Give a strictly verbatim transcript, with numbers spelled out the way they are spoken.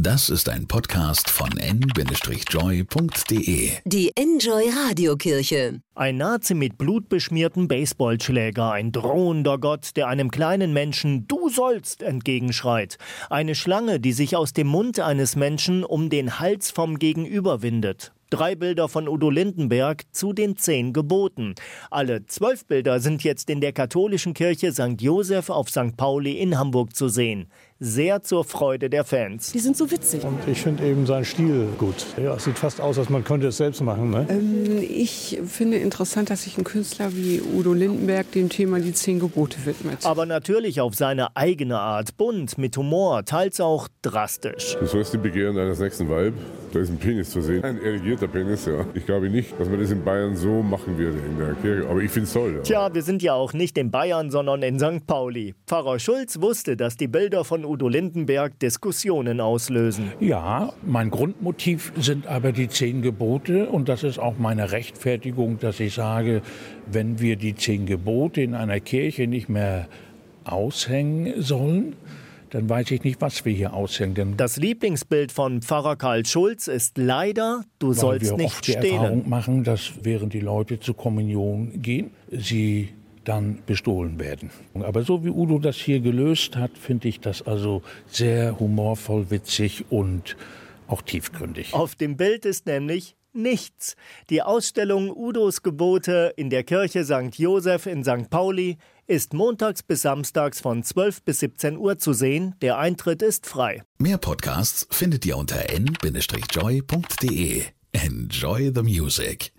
Das ist ein Podcast von n Bindestrich joy punkt de. Die Enjoy Radiokirche. Ein Nazi mit blutbeschmiertem Baseballschläger, ein drohender Gott, der einem kleinen Menschen „Du sollst" entgegenschreit. Eine Schlange, die sich aus dem Mund eines Menschen um den Hals vom Gegenüber windet. Drei Bilder von Udo Lindenberg zu den zehn Geboten. Alle zwölf Bilder sind jetzt in der katholischen Kirche Sankt Joseph auf Sankt Pauli in Hamburg zu sehen. Sehr zur Freude der Fans. Die sind so witzig. Und ich finde eben seinen Stil gut. Ja, es sieht fast aus, als man könnte es selbst machen. Ne? Ähm, ich finde interessant, dass sich ein Künstler wie Udo Lindenberg dem Thema die zehn Gebote widmet. Aber natürlich auf seine eigene Art. Bunt, mit Humor, teils auch drastisch. Du sollst die Begehren eines nächsten Weib. Da ist ein Penis zu sehen. Ein erigierter Penis, ja. Ich glaube nicht, dass man das in Bayern so machen würde in der Kirche. Aber ich finde es toll. Ja. Tja, wir sind ja auch nicht in Bayern, sondern in Sankt Pauli. Pfarrer Schulz wusste, dass die Bilder von Udo Lindenberg Diskussionen auslösen. Ja, mein Grundmotiv sind aber die zehn Gebote. Und das ist auch meine Rechtfertigung, dass ich sage, wenn wir die zehn Gebote in einer Kirche nicht mehr aushängen sollen, dann weiß ich nicht, was wir hier aushängen. Das Lieblingsbild von Pfarrer Karl Schulz ist leider, du Weil sollst wir nicht oft die stehlen. Erfahrung machen, dass während die Leute zur Kommunion gehen, sie dann bestohlen werden. Aber so wie Udo das hier gelöst hat, finde ich das also sehr humorvoll, witzig und auch tiefgründig. Auf dem Bild ist nämlich nichts. Die Ausstellung Udos Gebote in der Kirche Sankt Joseph in Sankt Pauli ist montags bis samstags von zwölf bis siebzehn Uhr zu sehen. Der Eintritt ist frei. Mehr Podcasts findet ihr unter n Bindestrich joy punkt de. Enjoy the music.